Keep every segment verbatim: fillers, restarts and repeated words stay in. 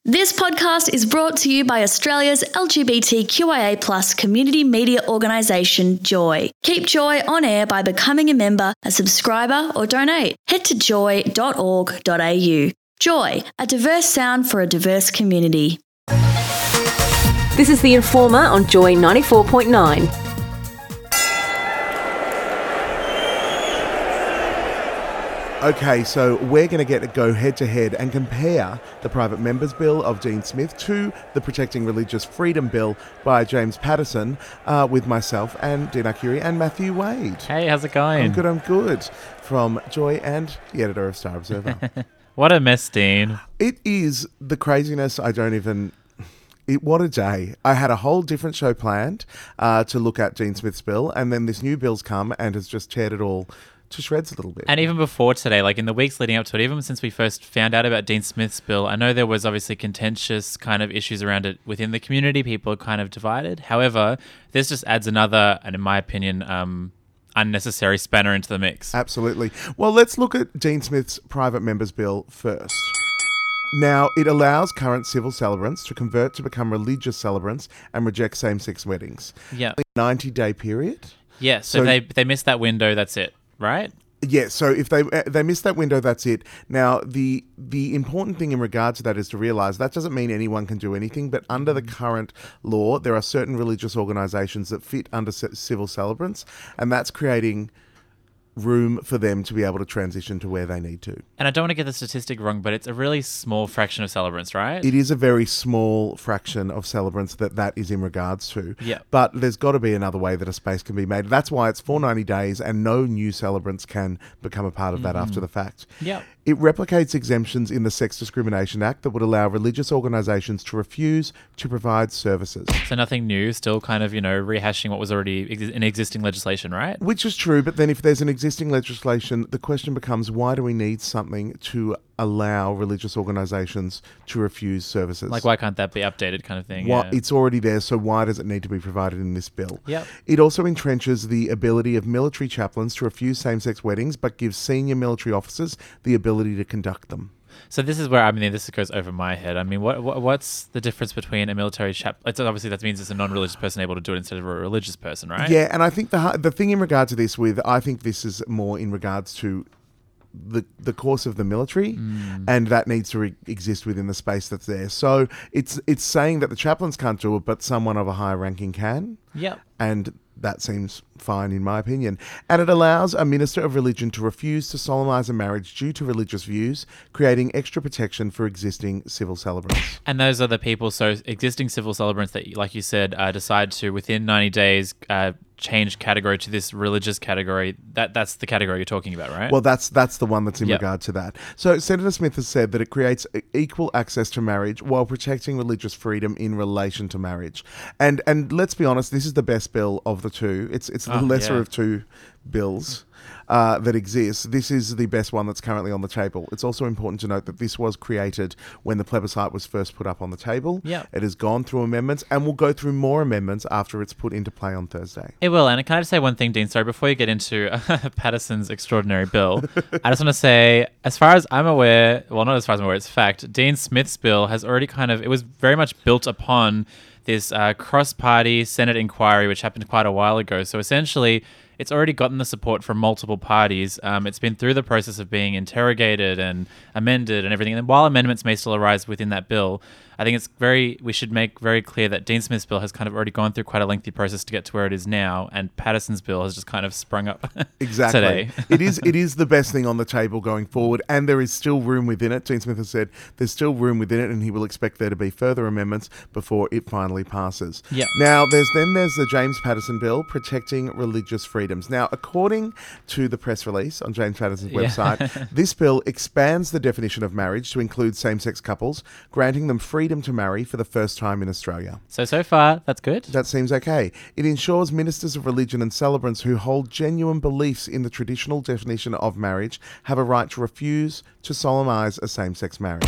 This podcast is brought to you by Australia's L G B T Q I A plus community media organisation, Joy. Keep Joy on air by becoming a member, a subscriber or donate. Head to joy dot org dot a u. Joy, a diverse sound for a diverse community. This is The Informer on Joy ninety-four point nine. Okay, so we're going to get to go head-to-head and compare the Private Members Bill of Dean Smith to the Protecting Religious Freedom Bill by James Paterson uh, with myself and Dean Arcuri and Matthew Wade. Hey, how's it going? I'm good, I'm good. From Joy and the editor of Star Observer. What a mess, Dean. It is the craziness I don't even... It, what a day. I had a whole different show planned uh, to look at Dean Smith's bill, and then this new bill's come and has just teared it all to shreds a little bit. And even before today, like in the weeks leading up to it, even since we first found out about Dean Smith's bill, I know there was obviously contentious kind of issues around it within the community. People are kind of divided. However, this just adds another, and in my opinion, um, unnecessary spanner into the mix. Absolutely. Well, let's look at Dean Smith's Private Members Bill first. Now, it allows current civil celebrants to convert to become religious celebrants and reject same-sex weddings. Yeah. ninety-day period. Yeah, so, So- they they missed that window, that's it, right? Yeah, so if they uh, they miss that window, that's it. Now, the the important thing in regard to that is to realise that doesn't mean anyone can do anything, but under the current law, there are certain religious organisations that fit under c- civil celebrants, and that's creating room for them to be able to transition to where they need to. And I don't want to get the statistic wrong, but it's a really small fraction of celebrants, right? It is a very small fraction of celebrants that that is in regards to. Yeah. But there's got to be another way that a space can be made. That's why it's for ninety days and no new celebrants can become a part of that after the fact. Yep. It replicates exemptions in the Sex Discrimination Act that would allow religious organisations to refuse to provide services. So nothing new, still kind of, you know, rehashing what was already ex- in existing legislation, right? Which is true, but then if there's an existing legislation, the question becomes, why do we need something to allow religious organisations to refuse services? Like, why can't that be updated kind of thing? Why, Yeah. It's already there, so why does it need to be provided in this bill? Yep. It also entrenches the ability of military chaplains to refuse same-sex weddings, but gives senior military officers the ability to conduct them. So this is where, I mean, this goes over my head. I mean, what, what what's the difference between a military chap? It's obviously that means it's a non-religious person able to do it instead of a religious person, right? Yeah, and I think the hu- the thing in regard to this with, I think this is more in regards to the the course of the military, Mm. and that needs to re- exist within the space that's there. So it's it's saying that the chaplains can't do it, but someone of a higher ranking can. Yep. And that seems fine in my opinion. And it allows a minister of religion to refuse to solemnise a marriage due to religious views, creating extra protection for existing civil celebrants. And those are the people, so existing civil celebrants that, like you said, uh, decide to, within ninety days, uh, change category to this religious category. That That's the category you're talking about, right? Well, that's that's the one that's in Yep. regard to that. So Senator Smith has said that it creates e- equal access to marriage while protecting religious freedom in relation to marriage. And and let's be honest, this is the best bill of the two. It's it's the Oh, lesser yeah. of two bills uh, that exist. This is the best one that's currently on the table. It's also important to note that this was created when the plebiscite was first put up on the table. Yep. It has gone through amendments and will go through more amendments after it's put into play on Thursday. It will. And can I just say one thing, Dean? Sorry, before you get into Patterson's extraordinary bill, I just want to say, as far as I'm aware, well, not as far as I'm aware, it's fact, Dean Smith's bill has already kind of, it was very much built upon this uh, cross-party Senate inquiry, which happened quite a while ago. So essentially, it's already gotten the support from multiple parties. Um, it's been through the process of being interrogated and amended and everything. And while amendments may still arise within that bill, I think it's very, we should make very clear that Dean Smith's bill has kind of already gone through quite a lengthy process to get to where it is now, and Patterson's bill has just kind of sprung up Exactly. today. it is it is the best thing on the table going forward, and there is still room within it. Dean Smith has said there's still room within it, and he will expect there to be further amendments before it finally passes. Yep. Now, there's then there's the James Patterson bill protecting religious freedoms. Now, according to the press release on James Patterson's Yeah. website, this bill expands the definition of marriage to include same-sex couples, granting them freedom to marry for the first time in Australia. So, so far, that's good. That seems okay. It ensures ministers of religion and celebrants who hold genuine beliefs in the traditional definition of marriage have a right to refuse to solemnise a same-sex marriage.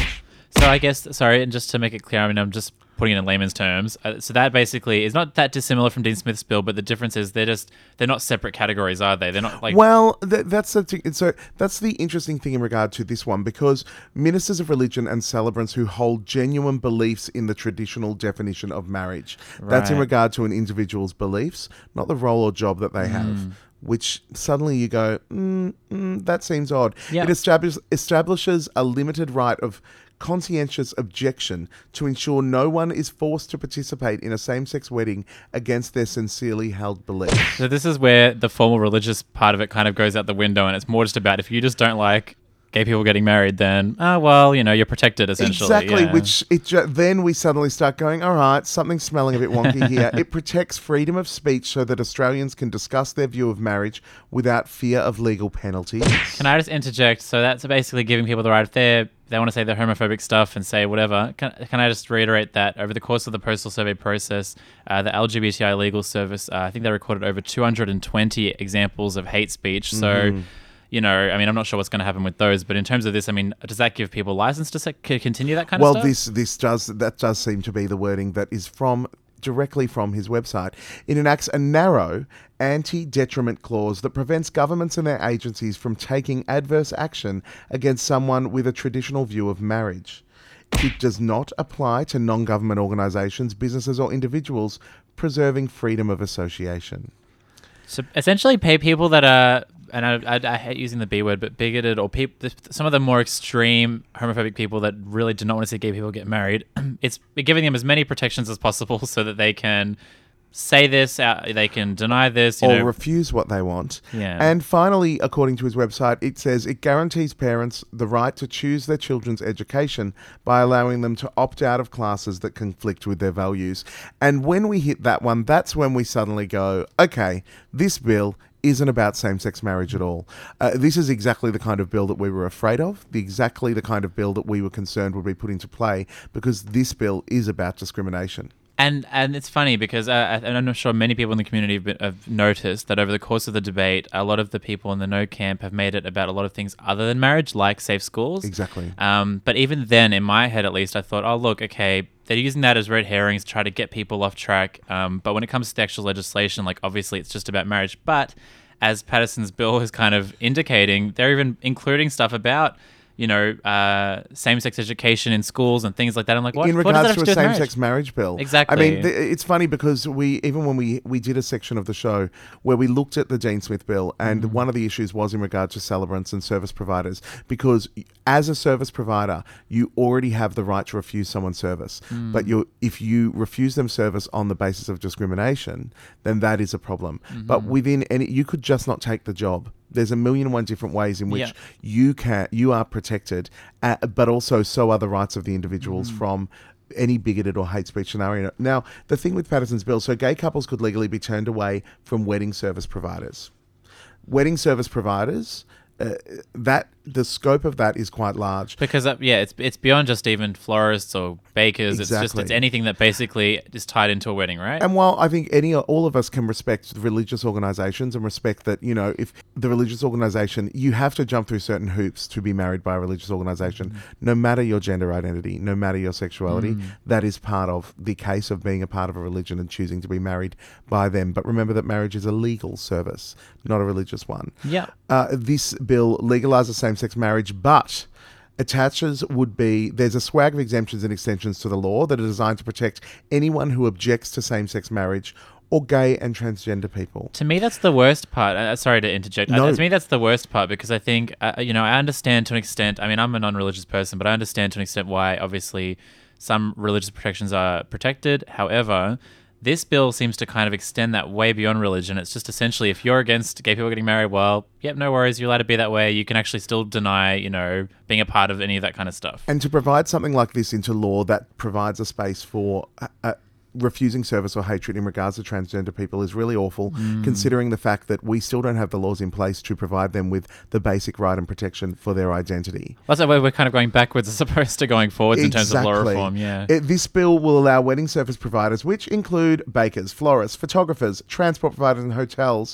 So I guess, sorry, and just to make it clear, I mean, I'm just putting it in layman's terms. Uh, so that basically is not that dissimilar from Dean Smith's bill, but the difference is they're just they're not separate categories, are they? They're not like well, th- that's the thing. So that's the interesting thing in regard to this one, because ministers of religion and celebrants who hold genuine beliefs in the traditional definition of marriage. That's in Right. regard to an individual's beliefs, not the role or job that they have. Which suddenly you go, mm, mm, that seems odd. Yeah. It establish- establishes a limited right of conscientious objection to ensure no one is forced to participate in a same-sex wedding against their sincerely held beliefs. So this is where the formal religious part of it kind of goes out the window, and it's more just about if you just don't like gay people getting married, then, oh, well, you know, you're protected, essentially. Exactly, yeah. which it ju- then we suddenly start going, all right, something's smelling a bit wonky here. It protects freedom of speech so that Australians can discuss their view of marriage without fear of legal penalties. Can I just interject? So that's basically giving people the right, if they're, they want to say their homophobic stuff and say whatever, can, can I just reiterate that over the course of the postal survey process, uh, the L G B T I legal service, uh, I think they recorded over two hundred twenty examples of hate speech. So... Mm-hmm. You know, I mean, I'm not sure what's going to happen with those, but in terms of this, I mean, does that give people license to se- c- continue that kind Well, of stuff? this this does that does seem to be the wording that is from directly from his website. It enacts a narrow anti-detriment clause that prevents governments and their agencies from taking adverse action against someone with a traditional view of marriage. It does not apply to non-government organisations, businesses, or individuals preserving freedom of association. So essentially, pay people that are, and I, I, I hate using the B word, but bigoted or peop, some of the more extreme homophobic people that really do not want to see gay people get married. It's giving them as many protections as possible so that they can say this, uh, they can deny this, you or know. refuse what they want. Yeah. And finally, according to his website, it says it guarantees parents the right to choose their children's education by allowing them to opt out of classes that conflict with their values. And when we hit that one, that's when we suddenly go, okay, this bill isn't about same-sex marriage at all. Uh, this is exactly the kind of bill that we were afraid of, the exactly the kind of bill that we were concerned would be put into play, because this bill is about discrimination. And and it's funny because uh, and I'm sure many people in the community have, been, have noticed that over the course of the debate, a lot of the people in the no camp have made it about a lot of things other than marriage, like safe schools. Exactly. Um, but even then, in my head at least, I thought, oh, look, okay, they're using that as red herrings to try to get people off track. Um, but when it comes to the actual legislation, like obviously it's just about marriage. But as Patterson's bill is kind of indicating, they're even including stuff about, you know, uh, same-sex education in schools and things like that. I'm like, what? In what regards does that to have a to do with same-sex marriage bill. Exactly. I mean, th- it's funny because we, even when we, we did a section of the show where we looked at the Dean Smith bill, and mm. one of the issues was in regard to celebrants and service providers, because as a service provider, you already have the right to refuse someone service. Mm. But you, if you refuse them service on the basis of discrimination, then that is a problem. Mm-hmm. But within any, you could just not take the job. There's a million and one different ways in which yeah. you can you are protected, uh, but also so are the rights of the individuals mm. from any bigoted or hate speech scenario. Now, the thing with Patterson's bill, so gay couples could legally be turned away from wedding service providers. Wedding service providers, uh, that the scope of that is quite large. Because, uh, yeah, it's it's beyond just even florists or bakers. Exactly. It's just it's anything that basically is tied into a wedding, right? And while I think any all of us can respect religious organisations and respect that, you know, if the religious organisation, you have to jump through certain hoops to be married by a religious organisation, mm. no matter your gender identity, no matter your sexuality, mm. that is part of the case of being a part of a religion and choosing to be married by them. But remember that marriage is a legal service, not a religious one. Yeah. Uh, this bill legalises same-sex marriage, but attaches would be, there's a swag of exemptions and extensions to the law that are designed to protect anyone who objects to same-sex marriage or gay and transgender people. To me, that's the worst part. Uh, sorry to interject. No. Uh, to me, that's the worst part because I think, uh, you know, I understand to an extent, I mean, I'm a non-religious person, but I understand to an extent why, obviously, some religious protections are protected. However, this bill seems to kind of extend that way beyond religion. It's just essentially, if you're against gay people getting married, well, yep, no worries. You're allowed to be that way. You can actually still deny, you know, being a part of any of that kind of stuff. And to provide something like this into law that provides a space for uh, uh, refusing service or hatred in regards to transgender people is really awful, mm. considering the fact that we still don't have the laws in place to provide them with the basic right and protection for their identity. That's why we're kind of going backwards as opposed to going forwards Exactly. in terms of law reform, yeah. It, this bill will allow wedding service providers, which include bakers, florists, photographers, transport providers and hotels,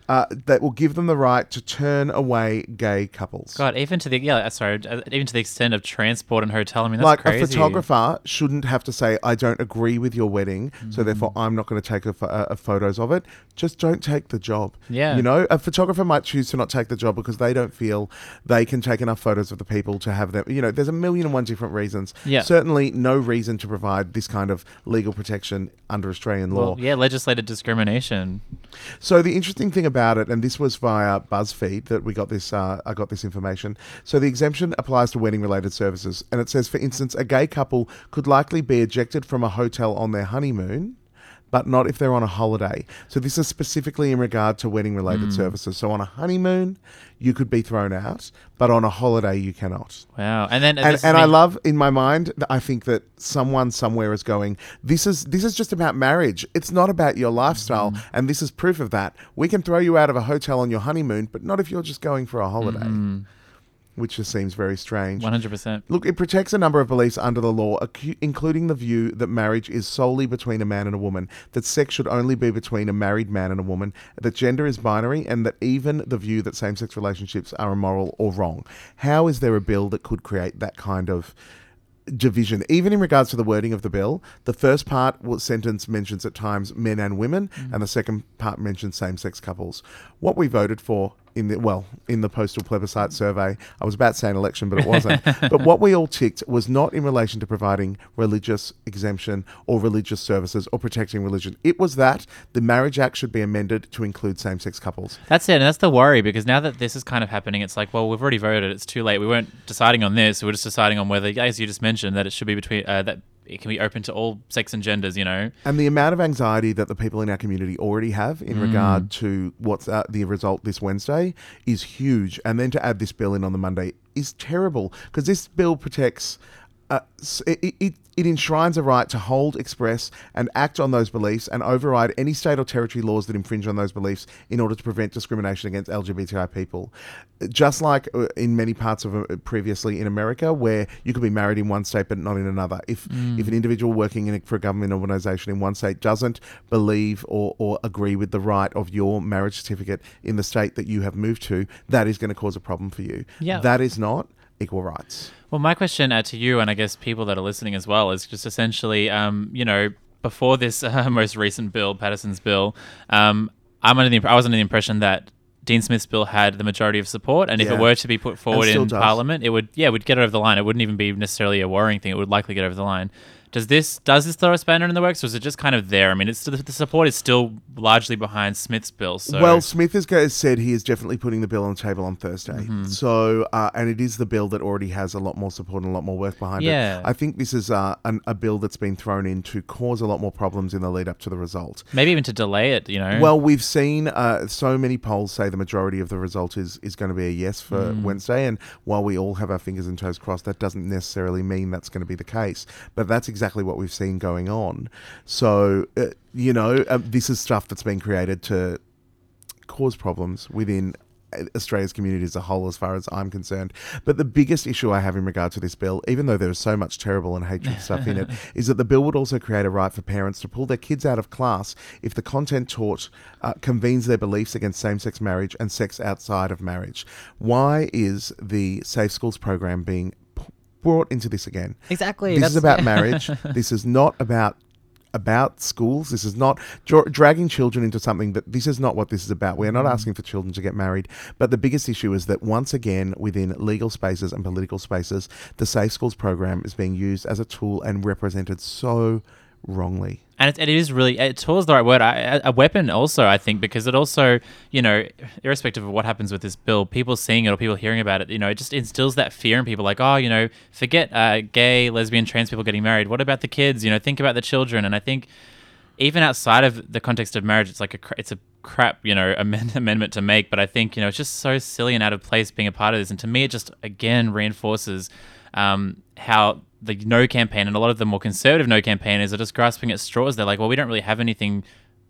uh, that will give them the right to turn away gay couples. God, even to the yeah, sorry, uh, even to the extent of transport and hotel. I mean, that's like crazy. a photographer shouldn't have to say, "I don't agree with your wedding, Mm-hmm. so therefore I'm not going to take a, pho- uh, a photos of it." Just don't take the job. Yeah. You know, a photographer might choose to not take the job because they don't feel they can take enough photos of the people to have them. You know, there's a million and one different reasons. Yeah. Certainly no reason to provide this kind of legal protection under Australian law. Well, yeah, legislated discrimination. So the interesting thing about it, and this was via BuzzFeed that we got this, uh, I got this information. So the exemption applies to wedding-related services, and it says, for instance, a gay couple could likely be ejected from a hotel on their honeymoon, but not if they're on a holiday. So this is specifically in regard to wedding-related services. So on a honeymoon, you could be thrown out, but on a holiday, you cannot. Wow. And then And, this and mean- I love, in my mind, th- I think that someone somewhere is going, this is this is just about marriage. It's not about your lifestyle. Mm-hmm. And this is proof of that. We can throw you out of a hotel on your honeymoon, but not if you're just going for a holiday. Mm-hmm. Which just seems very strange. one hundred percent. Look, it protects a number of beliefs under the law, acu- including the view that marriage is solely between a man and a woman, that sex should only be between a married man and a woman, that gender is binary, and that even the view that same-sex relationships are immoral or wrong. How is there a bill that could create that kind of division? Even in regards to the wording of the bill, the first part was sentence mentions at times men and women, and the second part mentions same-sex couples. What we voted for in the well in the postal plebiscite survey, I was about to say an election, but it wasn't. But what we all ticked was not in relation to providing religious exemption or religious services or protecting religion. It was that the Marriage Act should be amended to include same-sex couples. That's it, and that's the worry, because now that this is kind of happening, it's like, well, we've already voted. It's too late. We weren't deciding on this. We were just deciding on whether, as you just mentioned, that it should be between uh, that it can be open to all sex and genders. You know, And the amount of anxiety that the people in our community already have in regard to what's uh, the result this Wednesday is huge. And then to add this bill in on the Monday is terrible, because this bill protects, uh, s- it, it, it enshrines a right to hold, express, and act on those beliefs and override any state or territory laws that infringe on those beliefs in order to prevent discrimination against L G B T I people. Just like uh, in many parts of uh, previously in America, where you could be married in one state but not in another. If if an individual working in a, for a government organisation in one state doesn't believe or, or agree with the right of your marriage certificate in the state that you have moved to, that is going to cause a problem for you. Yeah. That is not equal rights. well, my question uh, to you, and I guess people that are listening as well, is just essentially, um, you know, before this uh, most recent bill, Patterson's bill, um, I'm under the imp- I was under the impression that Dean Smith's bill had the majority of support, and if Yeah. it were to be put forward still in does. Parliament, it would, yeah, it would get over the line. It wouldn't even be necessarily a worrying thing. It would likely get over the line. Does this does this throw a spanner in the works, or is it just kind of there? I mean, it's the, the support is still largely behind Smith's bill. So Well, Smith has go- said he is definitely putting the bill on the table on Thursday. Mm-hmm. So, uh, and it is the bill that already has a lot more support and a lot more work behind Yeah. it. I think this is uh, an, a bill that's been thrown in to cause a lot more problems in the lead up to the result. maybe even to delay it, you know. Well, we've seen uh, so many polls say the majority of the result is, is going to be a yes for Mm. Wednesday. And while we all have our fingers and toes crossed, that doesn't necessarily mean that's going to be the case. But that's exactly what we've seen going on. So, uh, you know, uh, this is stuff that's been created to cause problems within Australia's community as a whole, as far as I'm concerned. But the biggest issue I have in regard to this bill, even though there is so much terrible and hatred stuff in it, is that the bill would also create a right for parents to pull their kids out of class if the content taught uh, convenes their beliefs against same-sex marriage and sex outside of marriage. Why is the Safe Schools program being p- brought into this again? Exactly. This that's- is about marriage. This is not about about schools. This is not dra- dragging children into something that this is not what this is about. We are not asking for children to get married. But the biggest issue is that once again, within legal spaces and political spaces, the Safe Schools program is being used as a tool and represented so wrongly. And it, it is really, it tool is the right word, I, a weapon also, I think, because it also, you know, irrespective of what happens with this bill, people seeing it or people hearing about it, you know, it just instills that fear in people like, oh, you know, forget uh, gay, lesbian, trans people getting married. What about the kids? You know, think about the children. And I think even outside of the context of marriage, it's like a, cra- it's a crap, you know, amend- amendment to make. But I think, you know, it's just so silly and out of place being a part of this. And to me, it just, again, reinforces um, how the No campaign and a lot of the more conservative No campaigners are just grasping at straws. They're like, well, we don't really have anything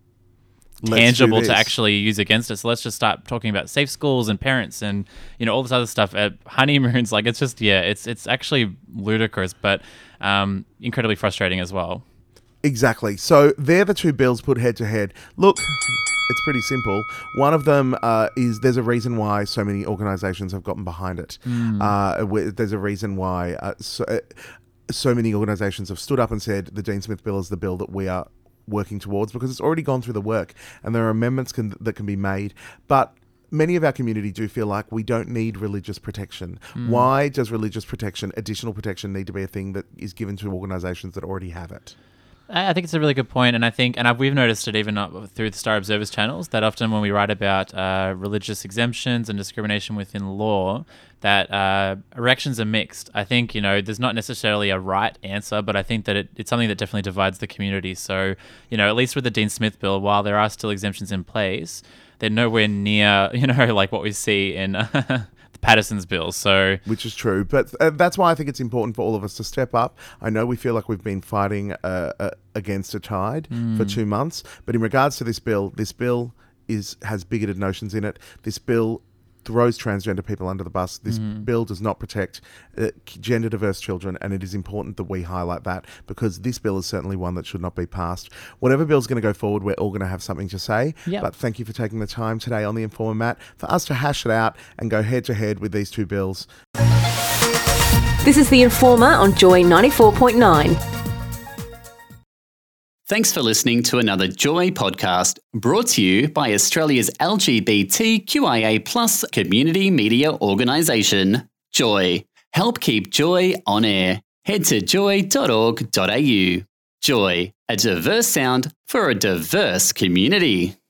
Let's tangible do to this. actually use against us. So let's just start talking about safe schools and parents and, you know, all this other stuff at honeymoons. Like, it's just, yeah, it's it's actually ludicrous, but um, incredibly frustrating as well. Exactly. So they're the two bills put head to head. Look, It's pretty simple. One of them uh, is there's a reason why so many organisations have gotten behind it. Mm. Uh, where, there's a reason why uh, so, uh, so many organisations have stood up and said the Dean Smith bill is the bill that we are working towards, because it's already gone through the work and there are amendments can, that can be made. But many of our community do feel like we don't need religious protection. Mm. Why does religious protection, additional protection, need to be a thing that is given to organisations that already have it? I think it's a really good point, and I think, and I've, we've noticed it even up through the Star Observer's channels, that often when we write about uh, religious exemptions and discrimination within law, that uh, erections are mixed. I think, you know, there's not necessarily a right answer, but I think that it, it's something that definitely divides the community. So, you know, at least with the Dean Smith bill, while there are still exemptions in place, they're nowhere near, you know, like what we see in uh, Patterson's bill. So, which is true, but uh, that's why I think it's important for all of us to step up. I know we feel like we've been fighting uh, uh, against a tide mm. for two months, but in regards to this bill, this bill is has bigoted notions in it. This bill throws transgender people under the bus. This mm. bill does not protect uh, gender diverse children, and it is important that we highlight that, because this bill is certainly one that should not be passed. Whatever bill's going to go forward, we're all going to have something to say. Yep. But thank you for taking the time today on The Informer, Matt, for us to hash it out and go head to head with these two bills. This is The Informer on Joy ninety-four point nine. Thanks for listening to another Joy podcast, brought to you by Australia's L G B T Q I A plus community media organisation, Joy. Help keep Joy on air. Head to joy dot org dot a u. Joy, a diverse sound for a diverse community.